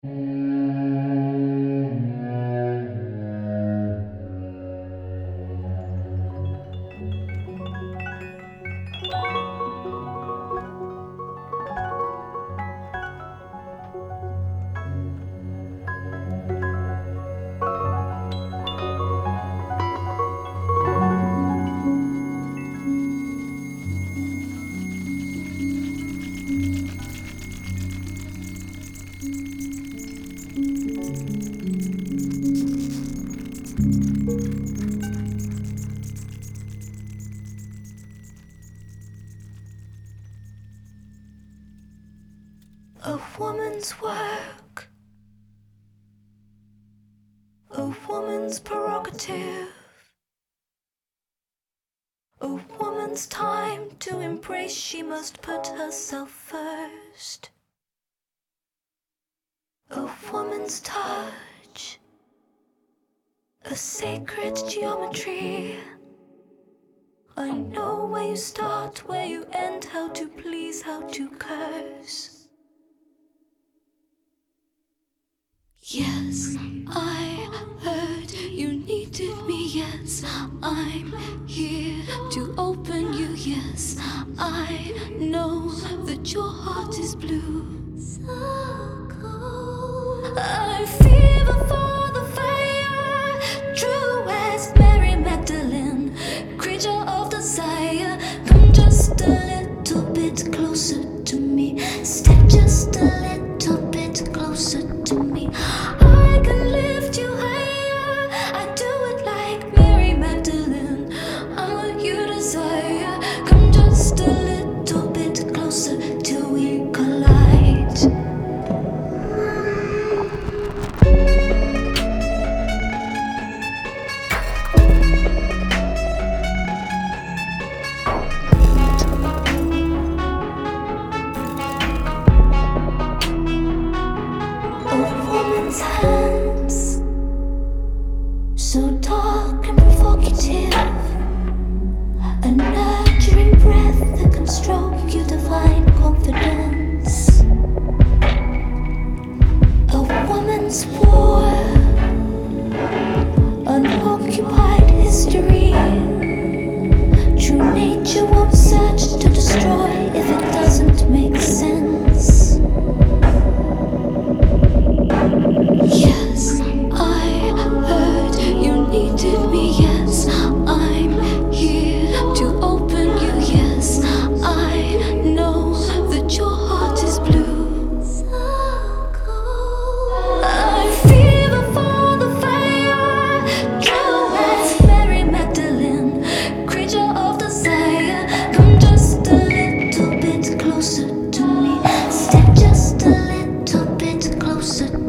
A woman's work, a woman's prerogative, a woman's time to embrace. She must put herself first. A woman's touch, a sacred geometry. I know where you start, where you end, how to please, how to curse. Yes, I heard you needed me. Yes, I'm here to open you. Yes, I know that your heart is blue. So cold. I fever for the fire, true as Mary Magdalene, creature of desire. Come just a little bit closer to me. Step just a little bit closer to me. I can lift you higher. I do it like Mary Magdalene. I'm what you desire. Come just a little bit closer till we collide. Hands, so dark and provocative, a nurturing breath that can stroke your divine confidence. A woman's war, unoccupied history. True nature won't search to destroy if it doesn't make sense. Yes, I heard you needed me. Yes, I'm here to open you. Yes, I know that your heart is blue. So cold. I fever for the fire, true as Mary Magdalene, creature of desire. Come just a little bit closer to me. Step just a little bit closer